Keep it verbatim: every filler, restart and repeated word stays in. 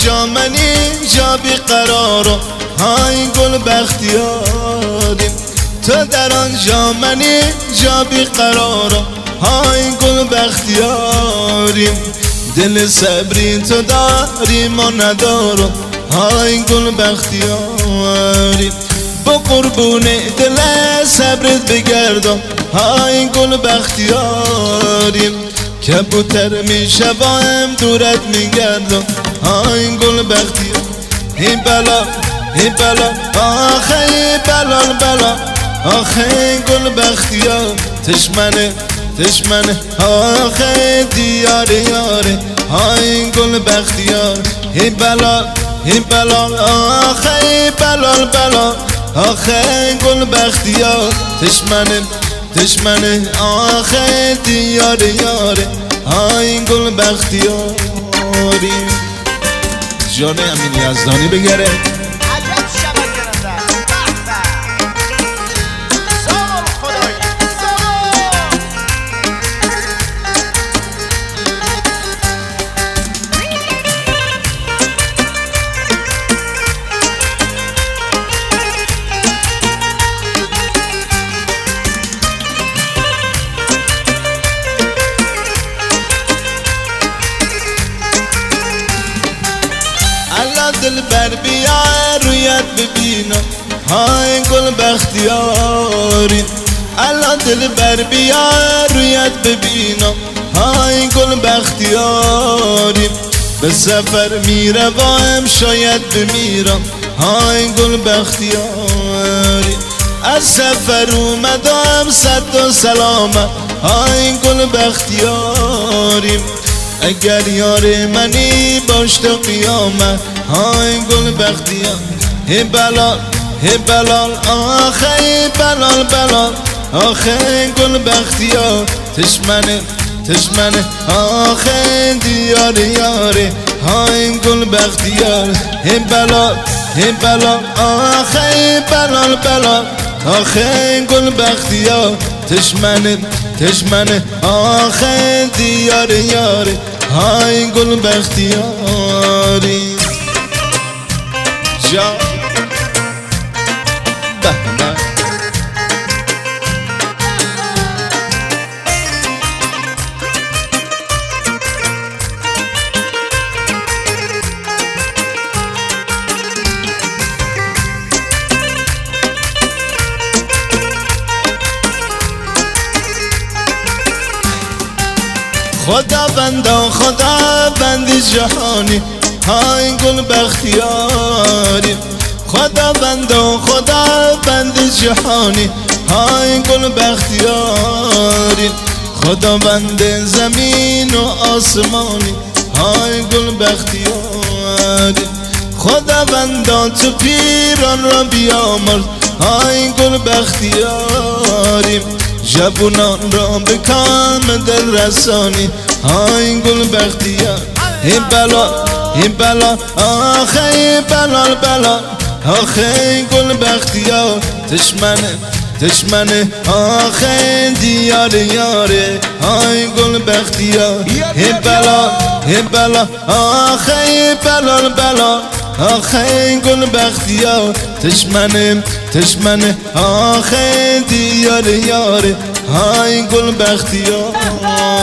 آنجا من اینجا بیقرارم های گل بختیاریم تو در آنجا من اینجا بیقرارم های گل بختیاریم دل صبری تو داری ما ندارم های گل بختیاریم با قربون دل صبرت بگردم های گل بختیاریم کبوتر می شبایم دورت می گردم های گل بختیار ای بلا ای بلا آخه ای بلا بلا آخه گل بختیار تشمنه تشمنه آخه دیار یاره های گل بختیار ای بلا ای بلا آخه ای بلا بلا آخه گل بختیار تشمنه تشمنه آخه دیار یاره های گل بختیاری جان امین یزدانی بگره عجب شبکه سال خدایی دل بر بیا رویت ببینم های گل بختیاری الله دل بر بیا رویت ببینم های گل بختیاری به سفر میروم شاید بمیرم های گل بختیاری از سفر اومدم صد و سلامت های گل بختیاری اگر یار منی باش تا قیامت های گل بختیار ای بلال ای بلال آخه ای بلال بلال آخه گل بختیار تشمنه تشمنه آخه دیار یاره های گل بختیار ای بلال ای بلال آخه ای بلال بلال آخه گل بختیار تشمنه تشمنه آخه دیار یاره های گل بختیاری جا بهمن خدا بندا خدا بندی جهانی های گل بختیاری خدا بندا خدا بندی جهانی های گل بختیاری خدا بند زمین و آسمانی های گل بختیاری خدا بندا تو پیران را بیامرز های گل بختیاری جوانان را به کام دل رسانی های گل بختیار ای بلا ای بلا آخه ای بلا بلا آخه گل بختیار تشمنه تشمنه آخه دیار یاره های گل بختیار ای بلا ای بلا آخه ای بلا بلا آخه گل بختیار تشمنه تشمنه آخه دیار یاره های گل بختیار